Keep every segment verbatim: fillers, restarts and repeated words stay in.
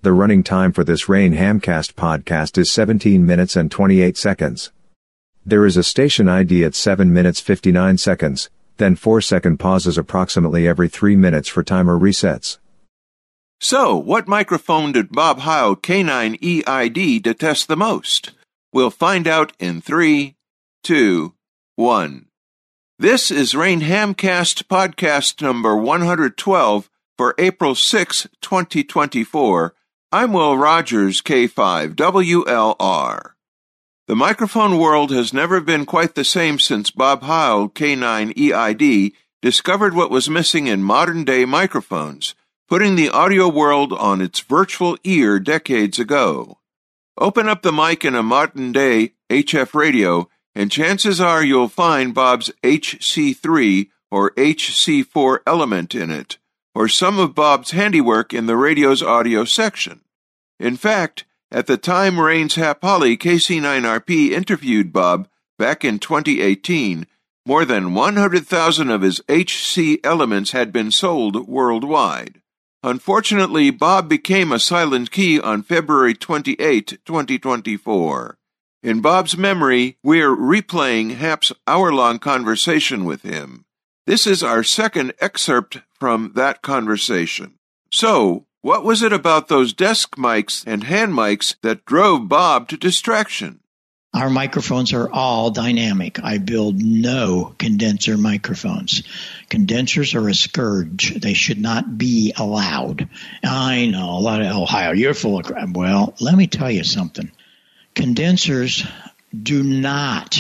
The running time for this Rain Hamcast podcast is seventeen minutes and twenty-eight seconds. There is a station I D at seven minutes fifty-nine seconds, then four second pauses approximately every three minutes for timer resets. So, what microphone did Bob Heil K nine E I D detest the most? We'll find out in three, two, one. This is Rain Hamcast podcast number one hundred twelve for April sixth, twenty twenty-four. I'm Will Rogers, K five W L R. The microphone world has never been quite the same since Bob Heil K nine E I D discovered what was missing in modern-day microphones, putting the audio world on its virtual ear decades ago. Open up the mic in a modern-day H F radio, and chances are you'll find Bob's H C three or H C four element in it, or some of Bob's handiwork in the radio's audio section. In fact, at the time Rain's Hap Holly K C nine R P interviewed Bob back in twenty eighteen, more than one hundred thousand of his H C elements had been sold worldwide. Unfortunately, Bob became a silent key on February twenty-eighth, twenty twenty-four. In Bob's memory, we're replaying Hap's hour-long conversation with him. This is our second excerpt from that conversation. So, what was it about those desk mics and hand mics that drove Bob to distraction? Our microphones are all dynamic. I build no condenser microphones. Condensers are a scourge. They should not be allowed. I know, a lot of Ohio, you're full of crap. Well, let me tell you something. Condensers do not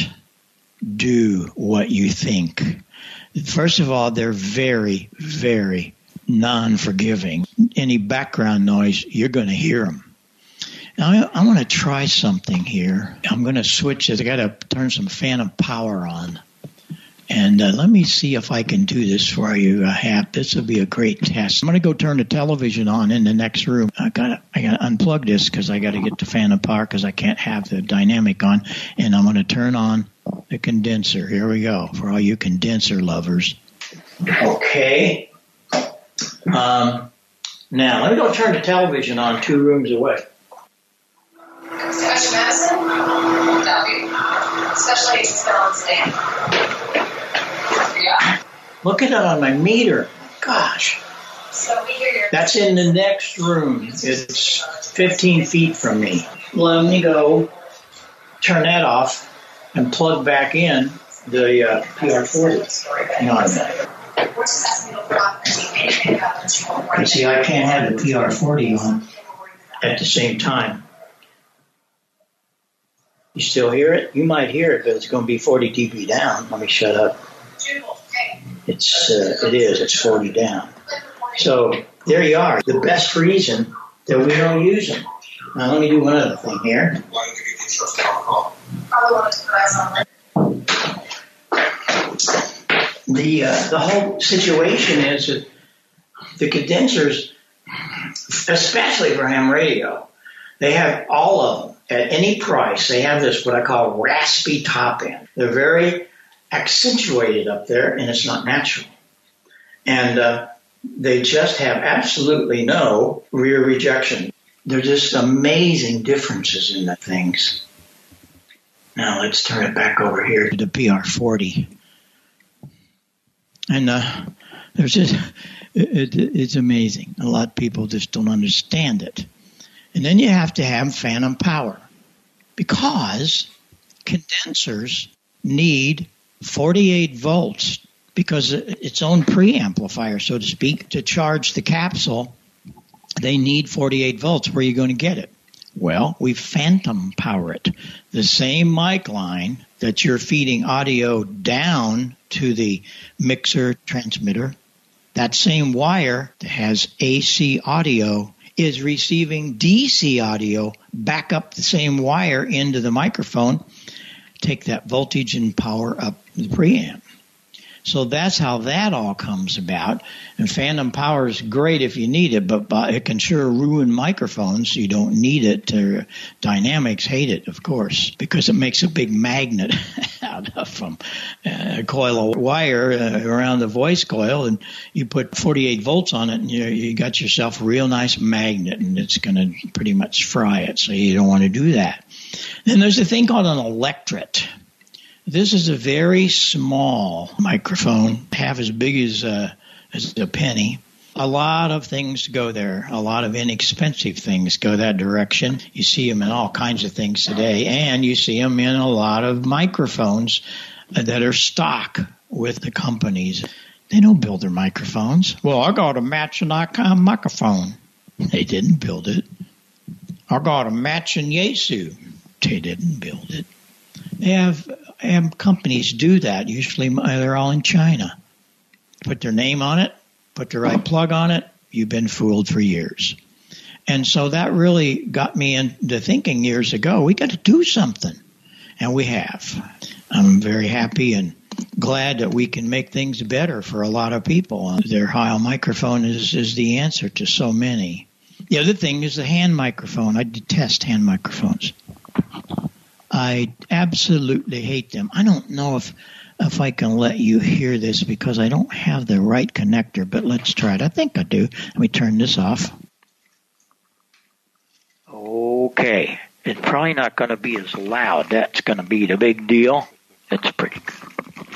do what you think. First of all, they're very, very non-forgiving. Any background noise, you're going to hear them. Now, I, I want to try something here. I'm going to switch it. I got to turn some phantom power on. And uh, let me see if I can do this for you, uh, Hap. This will be a great test. I'm going to go turn the television on in the next room. I got I got to unplug this because I got to get the phantom power because I can't have the dynamic on. And I'm going to turn on the condenser. Here we go for all you condenser lovers. Okay. Um, now, let me go turn the television on two rooms away. Special medicine? Special agents still on stand. Yeah. Look at it on my meter. Gosh. So we hear your... That's in the next room. It's fifteen feet from me. Let me go turn that off and plug back in the uh, P R forty. Hang on a minute. You see, I can't have the P R forty on at the same time. You still hear it? You might hear it, but it's going to be forty decibels down. Let me shut up. It's uh, it is. It's forty down. So there you are. The best reason that we don't use them. Now let me do one other thing here. The uh, the whole situation is that the condensers, especially for ham radio, they have all of them at any price. They have this what I call raspy top end. They're very accentuated up there, and it's not natural. And uh, they just have absolutely no rear rejection. They're just amazing differences in the things. Now let's turn it back over here to the P R forty. And uh, there's just, it, it, it's amazing. A lot of people just don't understand it. And then you have to have phantom power because condensers need forty-eight volts because its own preamplifier, so to speak, to charge the capsule. They need forty-eight volts. Where are you going to get it? Well, we phantom power it. The same mic line that you're feeding audio down to the mixer transmitter, that same wire that has A C audio is receiving D C audio back up the same wire into the microphone, take that voltage and power up the preamp. So that's how that all comes about. And phantom power is great if you need it, but, but it can sure ruin microphones. You don't need it. To, dynamics hate it, of course, because it makes a big magnet out of them. Uh, a coil of wire uh, around the voice coil, and you put forty-eight volts on it, and you, you got yourself a real nice magnet, and it's going to pretty much fry it. So you don't want to do that. Then there's a thing called an electret. This is a very small microphone, half as big as a, as a penny. A lot of things go there. A lot of inexpensive things go that direction. You see them in all kinds of things today, and you see them in a lot of microphones that are stock with the companies. They don't build their microphones. Well, I got a matching Icon microphone. They didn't build it. I got a matching Yaesu. They didn't build it. They have, have companies do that. Usually they're all in China. Put their name on it, put the right plug on it, you've been fooled for years. And so that really got me into thinking years ago, we got to do something. And we have. I'm very happy and glad that we can make things better for a lot of people. Their Heil microphone is, is the answer to so many. The other thing is the hand microphone. I detest hand microphones. I absolutely hate them. I don't know if if I can let you hear this because I don't have the right connector, but let's try it. I think I do. Let me turn this off. Okay. It's probably not going to be as loud. That's going to be the big deal. It's pretty good.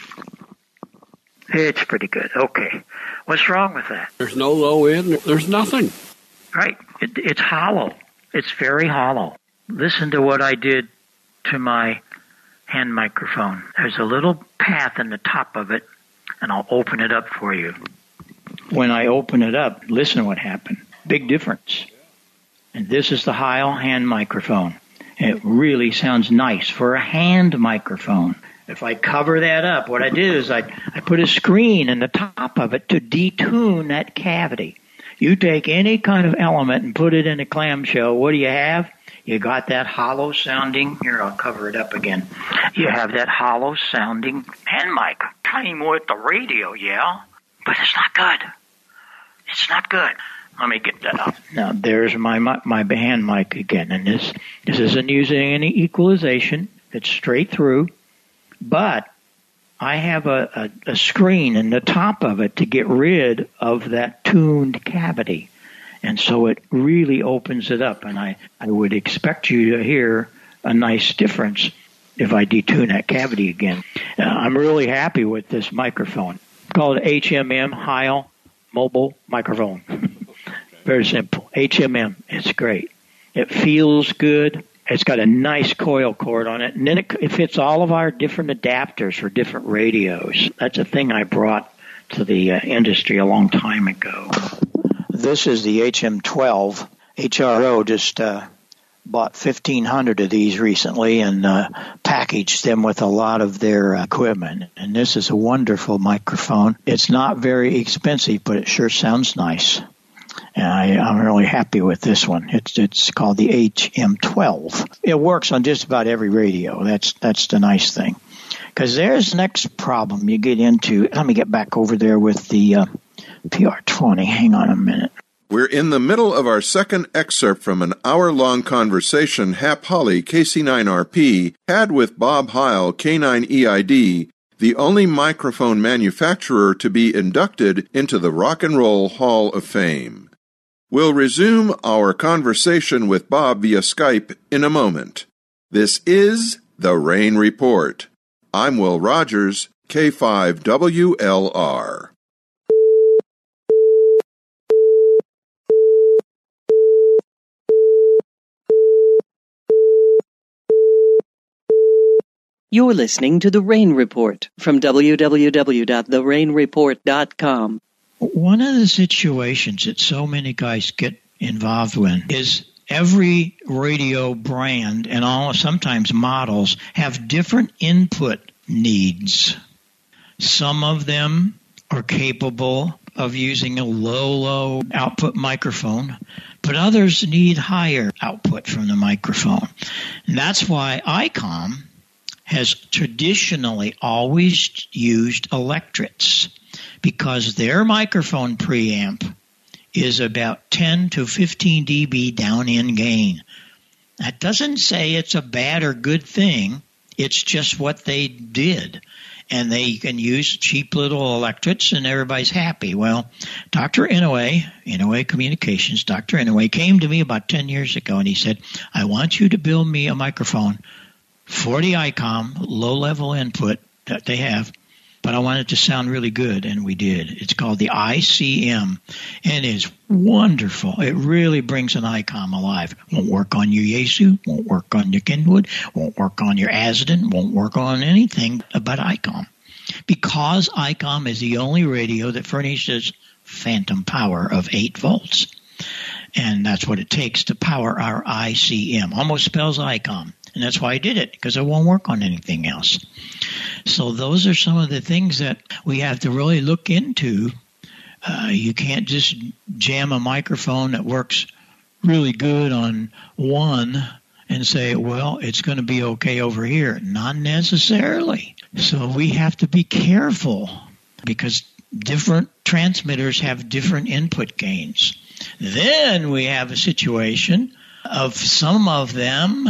It's pretty good. Okay. What's wrong with that? There's no low end. There's nothing. Right. It, it's hollow. It's very hollow. Listen to what I did to my hand microphone. There's a little path in the top of it, and I'll open it up for you. When I open it up, listen to what happened. Big difference. And this is the Heil hand microphone. It really sounds nice for a hand microphone. If I cover that up, what I did is I, I put a screen in the top of it to detune that cavity. You take any kind of element and put it in a clamshell, what do you have? You got that hollow sounding, here I'll cover it up again. You have that hollow sounding hand mic. Tiny more at the radio, yeah, but it's not good. It's not good. Let me get that up. Now there's my my hand mic again, and this this isn't using any equalization. It's straight through, but I have a, a, a screen in the top of it to get rid of that tuned cavity. And so it really opens it up, and I, I would expect you to hear a nice difference if I detune that cavity again. Uh, I'm really happy with this microphone. It's called H M M, Heil Mobile Microphone. Very simple. H M M. It's great. It feels good. It's got a nice coil cord on it, and then it, it fits all of our different adapters for different radios. That's a thing I brought to the uh, industry a long time ago. This is the H M twelve. H R O just uh, bought fifteen hundred of these recently and uh, packaged them with a lot of their equipment. And this is a wonderful microphone. It's not very expensive, but it sure sounds nice. And I, I'm really happy with this one. It's it's called the H M twelve. It works on just about every radio. That's that's the nice thing. Because there's the next problem you get into. Let me get back over there with the uh, P R twenty. Hang on a minute. We're in the middle of our second excerpt from an hour-long conversation Hap Holly, K C nine R P, had with Bob Heil, K nine E I D, the only microphone manufacturer to be inducted into the Rock and Roll Hall of Fame. We'll resume our conversation with Bob via Skype in a moment. This is The Rain Report. I'm Will Rogers, K five W L R. You're listening to The Rain Report from w w w dot the rain report dot com. One of the situations that so many guys get involved in is every radio brand and all sometimes models have different input needs. Some of them are capable of using a low, low output microphone, but others need higher output from the microphone. And that's why I COM has traditionally always used electrets because their microphone preamp is about ten to fifteen decibels down in gain. That doesn't say it's a bad or good thing. It's just what they did. And they can use cheap little electrets and everybody's happy. Well, Doctor Inouye, Inouye Communications, Doctor Inouye came to me about ten years ago and he said, I want you to build me a microphone for the I COM, low-level input that they have, but I want it to sound really good, and we did. It's called the I C M, and it's wonderful. It really brings an I COM alive. Won't work on your Yaesu, won't work on your Kenwood, won't work on your Azden, won't work on anything but I COM, because I COM is the only radio that furnishes phantom power of eight volts, and that's what it takes to power our I C M. Almost spells I COM. And that's why I did it, because it won't work on anything else. So those are some of the things that we have to really look into. Uh, you can't just jam a microphone that works really good on one and say, well, it's going to be okay over here. Not necessarily. So we have to be careful because different transmitters have different input gains. Then we have a situation of some of them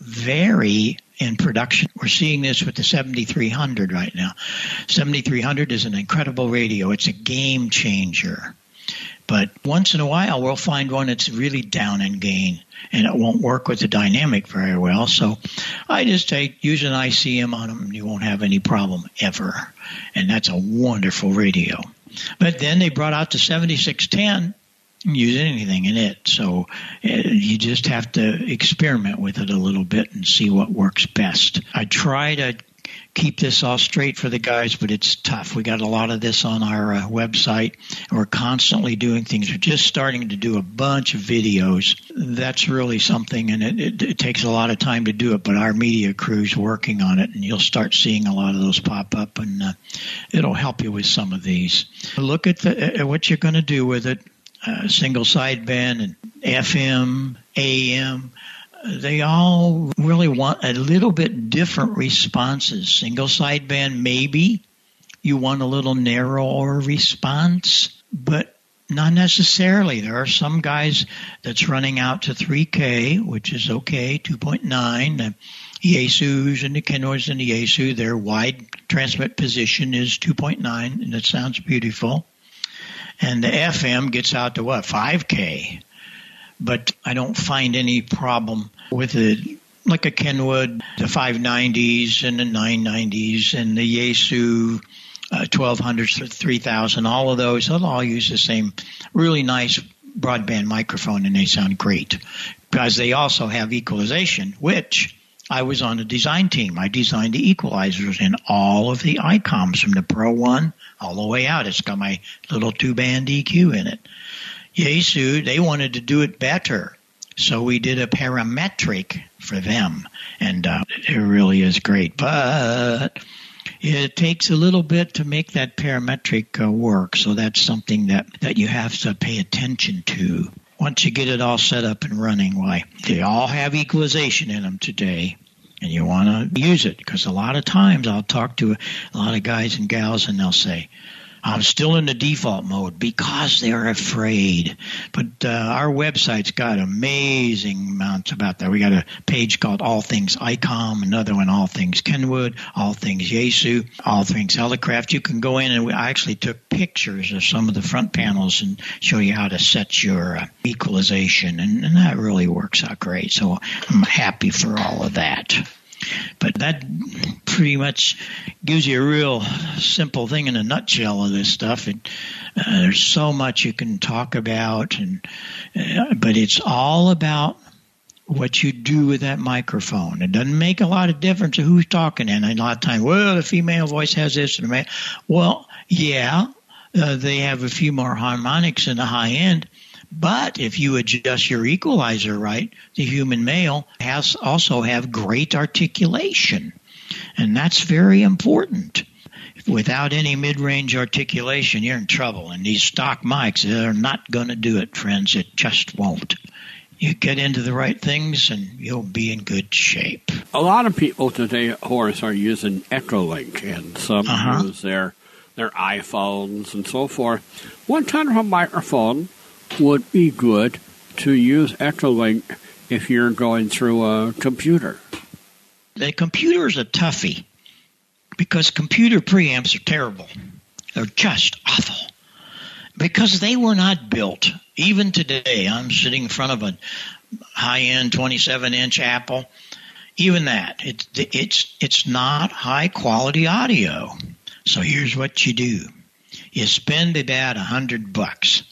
vary in production. We're seeing this with the seventy-three hundred right now. seventy-three hundred is an incredible radio. It's a game changer. But once in a while, we'll find one that's really down in gain, and it won't work with the dynamic very well. So I just take use an I C M on them, and you won't have any problem ever. And that's a wonderful radio. But then they brought out the seventy-six ten. Use anything in it. So uh, you just have to experiment with it a little bit and see what works best. I try to keep this all straight for the guys, but it's tough. We got a lot of this on our uh, website. We're constantly doing things. We're just starting to do a bunch of videos. That's really something, and it, it, it takes a lot of time to do it, but our media crew's working on it, and you'll start seeing a lot of those pop up, and uh, it'll help you with some of these. Look at, the, at what you're going to do with it. Uh, single sideband and F M, A M, they all really want a little bit different responses. Single sideband, maybe you want a little narrower response, but not necessarily. There are some guys that's running out to three K, which is okay, two point nine. The Yaesus and the Kenwoods and the Yaesu, their wide transmit position is two point nine, and it sounds beautiful. And the F M gets out to what, five K? But I don't find any problem with it, like a Kenwood, the five nineties and the nine nineties and the Yaesu uh, twelve hundreds, three thousand, all of those, they'll all use the same really nice broadband microphone, and they sound great because they also have equalization, which I was on the design team. I designed the equalizers in all of the I COMs from the Pro one all the way out. It's got my little two-band E Q in it. Yaesu, they wanted to do it better, so we did a parametric for them, and uh, it really is great. But it takes a little bit to make that parametric uh, work, so that's something that, that you have to pay attention to. Once you get it all set up and running, why, they all have equalization in them today, and you want to use it, because a lot of times I'll talk to a lot of guys and gals, and they'll say, I'm still in the default mode, because they're afraid. But uh, our website's got amazing amounts about that. We got a page called All Things I COM, another one All Things Kenwood, All Things Yaesu, All Things Elecraft. You can go in, and we, I actually took pictures of some of the front panels and show you how to set your uh, equalization, and, and that really works out great. So I'm happy for all of that. But that pretty much gives you a real simple thing in a nutshell of this stuff. It, uh, there's so much you can talk about, and uh, but it's all about what you do with that microphone. It doesn't make a lot of difference of who's talking. And a lot of times, well, the female voice has this, and the male. Well, yeah, uh, they have a few more harmonics in the high end. But if you adjust your equalizer right, the human male has also have great articulation, and that's very important. Without any mid-range articulation, you're in trouble. And these stock mics, they're not going to do it, friends. It just won't. You get into the right things and you'll be in good shape. A lot of people today, Horace, are using Echolink, and some Uh-huh. use their their iPhones and so forth. What kind of a microphone would be good to use Echolink if you're going through a computer? The computer is a toughie because computer preamps are terrible. They're just awful because they were not built. Even today, I'm sitting in front of a high-end twenty-seven inch Apple. Even that, it's it's it's not high-quality audio. So here's what you do: you spend about a hundred bucks.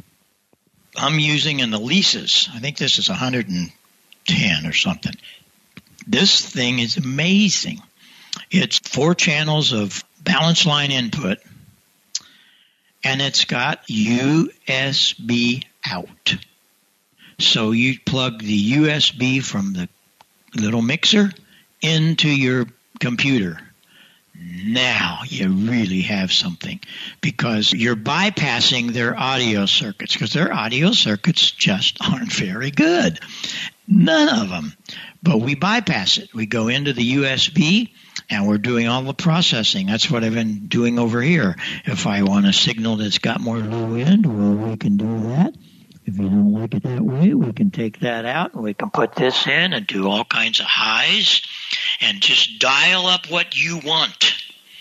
I'm using an Alesis. I think this is one hundred ten or something. This thing is amazing. It's four channels of balance line input, and it's got U S B out. So you plug the U S B from the little mixer into your computer. Now you really have something, because you're bypassing their audio circuits, because their audio circuits just aren't very good. None of them. But we bypass it. We go into the U S B and we're doing all the processing. That's what I've been doing over here. If I want a signal that's got more low end, well, we can do that. If you don't like it that way, we can take that out and we can put this in and do all kinds of highs and just dial up what you want.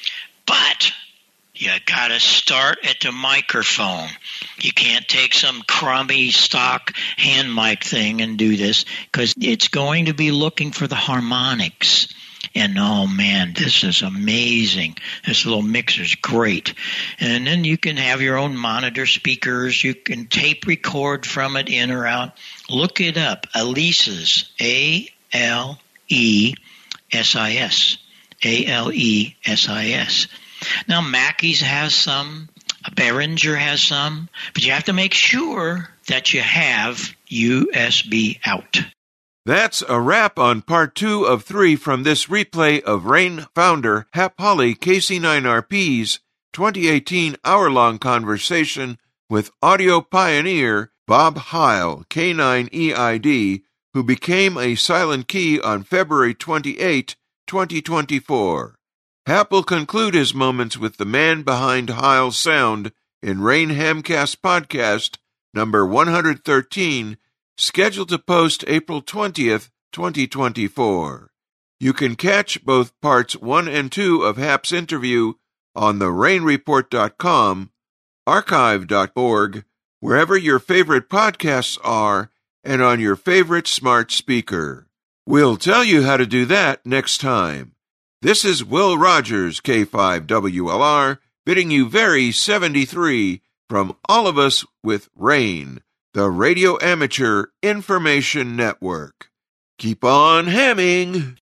But you got to start at the microphone. You can't take some crummy stock hand mic thing and do this, because it's going to be looking for the harmonics. And, oh, man, this is amazing. This little mixer's great. And then you can have your own monitor speakers. You can tape record from it in or out. Look it up. Alesis, A L E S I S. A L E S I S. Now, Mackey's has some. Behringer has some. But you have to make sure that you have U S B out. That's a wrap on part two of three from this replay of Rain founder Hap Holly K C nine R P's twenty eighteen hour-long conversation with audio pioneer Bob Heil, K nine E I D, who became a silent key on February twenty-eighth, twenty twenty-four. Hap will conclude his moments with the man behind Heil's sound in Rain Hamcast podcast number one hundred thirteen, scheduled to post April twentieth, twenty twenty-four. You can catch both parts one and two of Hap's interview on the rain report dot com, archive dot org, wherever your favorite podcasts are, and on your favorite smart speaker. We'll tell you how to do that next time. This is Will Rogers, K five W L R, bidding you very seventy-three from all of us with Rain, the Radio Amateur Information Network. Keep on hamming!